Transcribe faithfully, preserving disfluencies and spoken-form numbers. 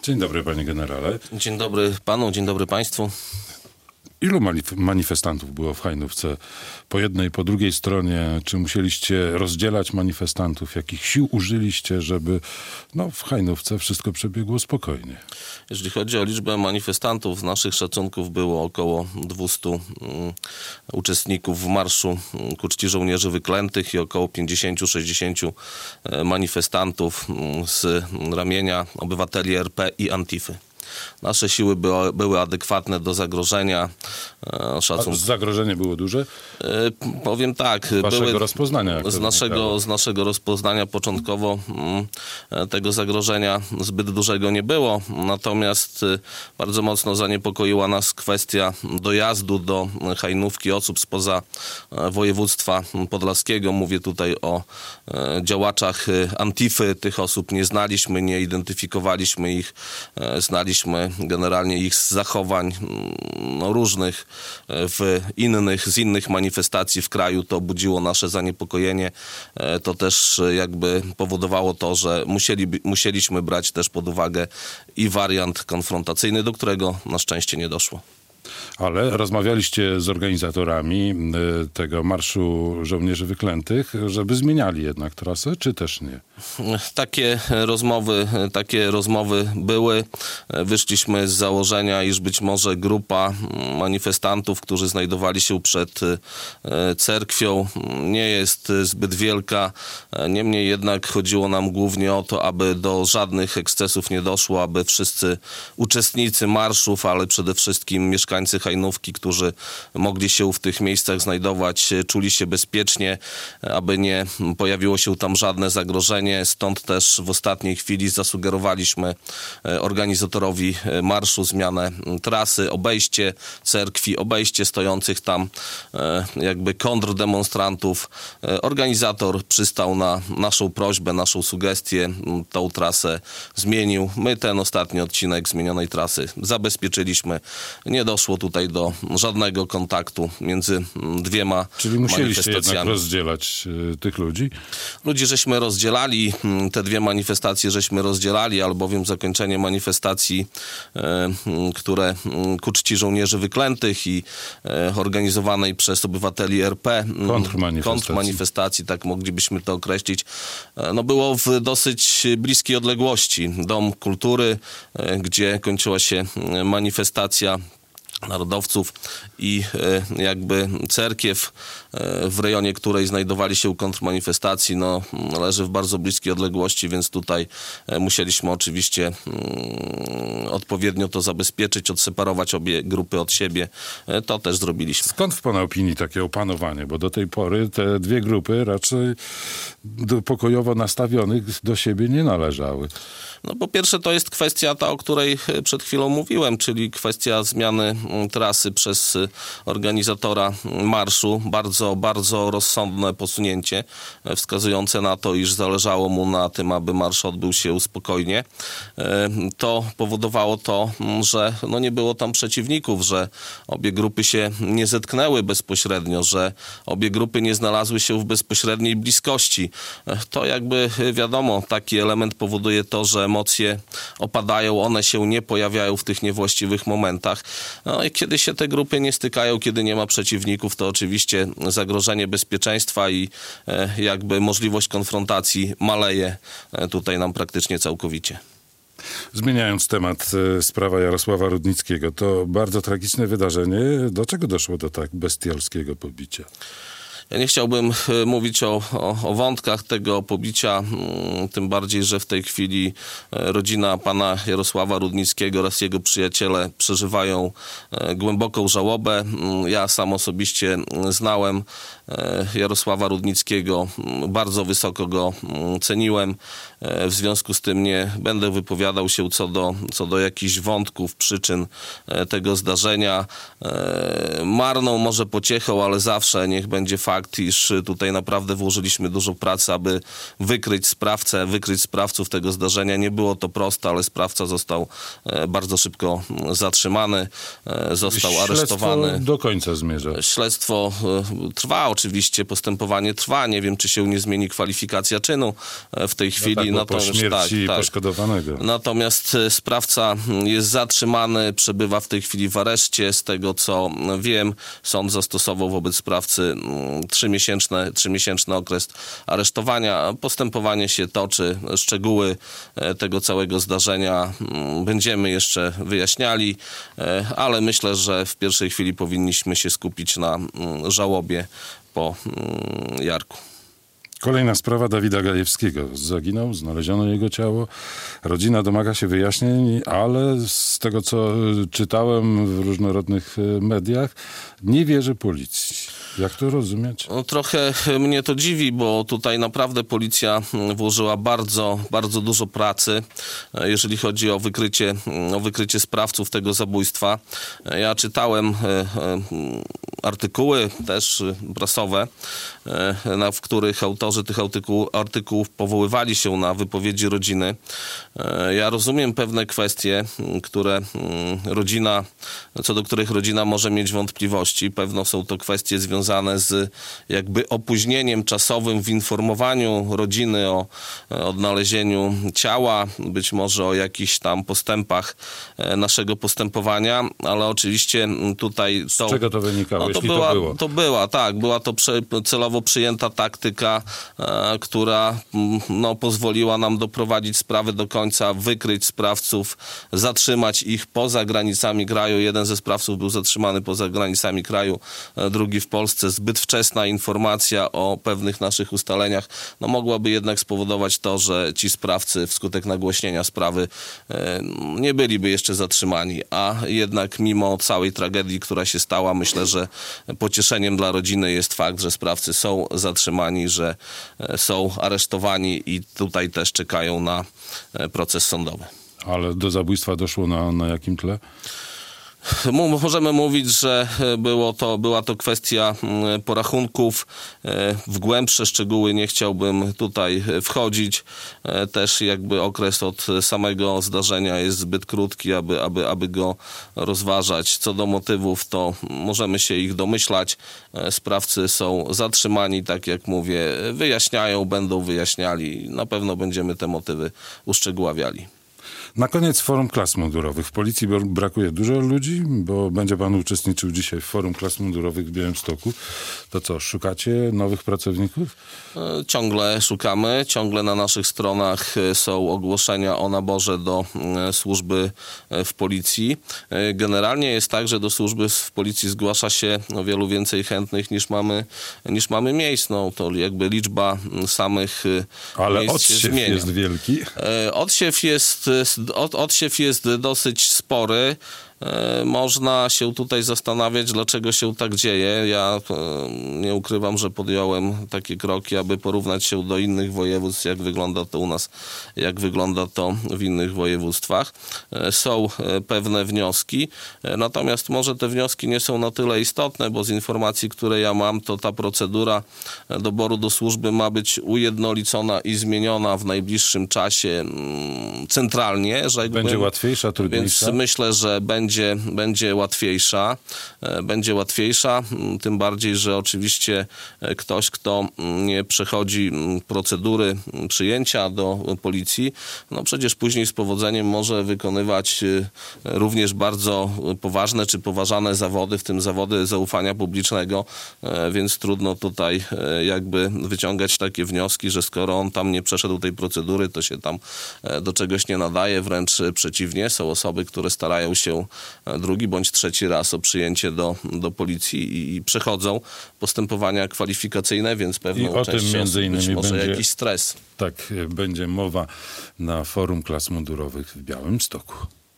Dzień dobry, panie generale. Dzień dobry panu, dzień dobry państwu. Ilu manifestantów było w Hajnówce? Po jednej, po drugiej stronie. Czy musieliście rozdzielać manifestantów? Jakich sił użyliście, żeby no, w Hajnówce wszystko przebiegło spokojnie? Jeżeli chodzi o liczbę manifestantów, z naszych szacunków było około dwieście um, uczestników w marszu ku czci żołnierzy wyklętych i około pięćdziesiąt do sześćdziesięciu manifestantów z ramienia obywateli R P i Antify. Nasze siły były, były adekwatne do zagrożenia. Szacun... A zagrożenie było duże? E, powiem tak. Z waszego były, rozpoznania? Z naszego, z naszego rozpoznania początkowo m, tego zagrożenia zbyt dużego nie było. Natomiast bardzo mocno zaniepokoiła nas kwestia dojazdu do Hajnówki osób spoza województwa podlaskiego. Mówię tutaj o e, działaczach Antify. Tych osób nie znaliśmy, nie identyfikowaliśmy ich. E, znaliśmy generalnie ich z zachowań no, różnych w innych, z innych manifestacji w kraju. To budziło nasze zaniepokojenie. To też jakby powodowało to, że musieli, musieliśmy brać też pod uwagę i wariant konfrontacyjny, do którego na szczęście nie doszło. Ale rozmawialiście z organizatorami tego Marszu Żołnierzy Wyklętych, żeby zmieniali jednak trasę, czy też nie? Takie rozmowy, takie rozmowy były. Wyszliśmy z założenia, iż być może grupa manifestantów, którzy znajdowali się przed cerkwią, nie jest zbyt wielka. Niemniej jednak chodziło nam głównie o to, aby do żadnych ekscesów nie doszło, aby wszyscy uczestnicy marszów, ale przede wszystkim mieszkańcy Hajnówki, którzy mogli się w tych miejscach znajdować, czuli się bezpiecznie, aby nie pojawiło się tam żadne zagrożenie. Stąd też w ostatniej chwili zasugerowaliśmy organizatorowi marszu zmianę trasy, obejście cerkwi, obejście stojących tam jakby kontrdemonstrantów. Organizator przystał na naszą prośbę, naszą sugestię, tą trasę zmienił. My ten ostatni odcinek zmienionej trasy zabezpieczyliśmy. Nie doszło tutaj do żadnego kontaktu między dwiema Czyli musieliście manifestacjami. jednak rozdzielać y, tych ludzi? Ludzi żeśmy rozdzielali, te dwie manifestacje żeśmy rozdzielali, albowiem zakończenie manifestacji, y, które ku czci żołnierzy wyklętych i y, organizowanej przez obywateli R P kontrmanifestacji. kontrmanifestacji, tak moglibyśmy to określić, y, no było w dosyć bliskiej odległości. Dom Kultury, y, gdzie kończyła się manifestacja narodowców i jakby cerkiew, w rejonie której znajdowali się kontrmanifestacji, no, leży w bardzo bliskiej odległości, więc tutaj musieliśmy oczywiście odpowiednio to zabezpieczyć, odseparować obie grupy od siebie. To też zrobiliśmy. Skąd w pana opinii takie opanowanie? Bo do tej pory te dwie grupy raczej do pokojowo nastawionych do siebie nie należały. No po pierwsze to jest kwestia ta, o której przed chwilą mówiłem, czyli kwestia zmiany trasy przez organizatora marszu. Bardzo, bardzo rozsądne posunięcie, wskazujące na to, iż zależało mu na tym, aby marsz odbył się spokojnie. To powodowało to, że no nie było tam przeciwników, że obie grupy się nie zetknęły bezpośrednio, że obie grupy nie znalazły się w bezpośredniej bliskości. To jakby wiadomo, taki element powoduje to, że emocje opadają, one się nie pojawiają w tych niewłaściwych momentach. No i kiedy się te grupy nie stykają, kiedy nie ma przeciwników, to oczywiście zagrożenie bezpieczeństwa i jakby możliwość konfrontacji maleje tutaj nam praktycznie całkowicie. Zmieniając temat, sprawa Jarosława Rudnickiego, to bardzo tragiczne wydarzenie. Do czego doszło do tak bestialskiego pobicia? Ja nie chciałbym mówić o, o, o wątkach tego pobicia, tym bardziej, że w tej chwili rodzina pana Jarosława Rudnickiego oraz jego przyjaciele przeżywają głęboką żałobę. Ja sam osobiście znałem Jarosława Rudnickiego, bardzo wysoko go ceniłem. W związku z tym nie będę wypowiadał się co do, co do jakichś wątków, przyczyn tego zdarzenia. Marną może pociechą, ale zawsze niech będzie fakt, iż tutaj naprawdę włożyliśmy dużo pracy, aby wykryć sprawcę, wykryć sprawców tego zdarzenia. Nie było to proste, ale sprawca został bardzo szybko zatrzymany, został Śledztwo aresztowany. do końca zmierza. Śledztwo trwa oczywiście, postępowanie trwa. Nie wiem, czy się nie zmieni kwalifikacja czynu w tej chwili. No po natomiast śmierci tak, tak. poszkodowanego. Natomiast sprawca jest zatrzymany, przebywa w tej chwili w areszcie. Z tego co wiem, sąd zastosował wobec sprawcy trzymiesięczny, trzymiesięczny okres aresztowania. Postępowanie się toczy. Szczegóły tego całego zdarzenia będziemy jeszcze wyjaśniali, ale myślę, że w pierwszej chwili powinniśmy się skupić na żałobie po Jarku. Kolejna sprawa Dawida Gajewskiego. Zaginął, znaleziono jego ciało. Rodzina domaga się wyjaśnień, ale z tego, co czytałem w różnorodnych mediach, nie wierzy policji. Jak to rozumieć? No, trochę mnie to dziwi, bo tutaj naprawdę policja włożyła bardzo, bardzo dużo pracy, jeżeli chodzi o wykrycie, o wykrycie sprawców tego zabójstwa. Ja czytałem artykuły też prasowe, w których autorzy tych artykuł, artykułów powoływali się na wypowiedzi rodziny. Ja rozumiem pewne kwestie, które rodzina, co do których rodzina może mieć wątpliwości. Pewno są to kwestie związane z jakby opóźnieniem czasowym w informowaniu rodziny o odnalezieniu ciała, być może o jakichś tam postępach naszego postępowania, ale oczywiście tutaj to... Z czego to wynikało, no, to jeśli była, to było? To była, tak, była to prze, celowo przyjęta taktyka, e, która no, pozwoliła nam doprowadzić sprawę do końca, wykryć sprawców, zatrzymać ich poza granicami kraju. Jeden ze sprawców był zatrzymany poza granicami kraju, e, drugi w Polsce. Zbyt wczesna informacja o pewnych naszych ustaleniach no, mogłaby jednak spowodować to, że ci sprawcy wskutek nagłośnienia sprawy e, nie byliby jeszcze zatrzymani, a jednak mimo całej tragedii, która się stała, myślę, że pocieszeniem dla rodziny jest fakt, że sprawcy są zatrzymani, że są aresztowani i tutaj też czekają na proces sądowy. Ale do zabójstwa doszło na, na jakim tle? Możemy mówić, że było to, była to kwestia porachunków. W głębsze szczegóły nie chciałbym tutaj wchodzić. Też jakby okres od samego zdarzenia jest zbyt krótki, aby, aby, aby go rozważać. Co do motywów, to możemy się ich domyślać. Sprawcy są zatrzymani, tak jak mówię, wyjaśniają, będą wyjaśniali. Na pewno będziemy te motywy uszczegóławiali. Na koniec Forum Klas Mundurowych. W policji brakuje dużo ludzi, bo będzie pan uczestniczył dzisiaj w Forum Klas Mundurowych w Białymstoku. To co, szukacie nowych pracowników? Ciągle szukamy, ciągle na naszych stronach są ogłoszenia o naborze do służby w policji. Generalnie jest tak, że do służby w policji zgłasza się o wielu więcej chętnych niż mamy, niż mamy miejsc. No, to jakby liczba samych Ale miejsc odsiew się zmienia. jest wielki. Odsiew jest, od, odsiew jest dosyć spory. Można się tutaj zastanawiać, dlaczego się tak dzieje. Ja nie ukrywam, że podjąłem takie kroki, aby porównać się do innych województw, jak wygląda to u nas, jak wygląda to w innych województwach. Są pewne wnioski, natomiast może te wnioski nie są na tyle istotne, bo z informacji, które ja mam, to ta procedura doboru do służby ma być ujednolicona i zmieniona w najbliższym czasie centralnie. Będzie łatwiejsza, trudniejsza? Więc myślę, że będzie Będzie, będzie łatwiejsza, będzie łatwiejsza, tym bardziej, że oczywiście ktoś, kto nie przechodzi procedury przyjęcia do policji, no przecież później z powodzeniem może wykonywać również bardzo poważne czy poważane zawody, w tym zawody zaufania publicznego, więc trudno tutaj jakby wyciągać takie wnioski, że skoro on tam nie przeszedł tej procedury, to się tam do czegoś nie nadaje, wręcz przeciwnie. Są osoby, które starają się drugi bądź trzeci raz o przyjęcie do, do policji i, i przechodzą postępowania kwalifikacyjne, więc pewną I o tym między innymi być może będzie, jakiś stres. Tak, będzie mowa na Forum Klas Mundurowych w Białymstoku.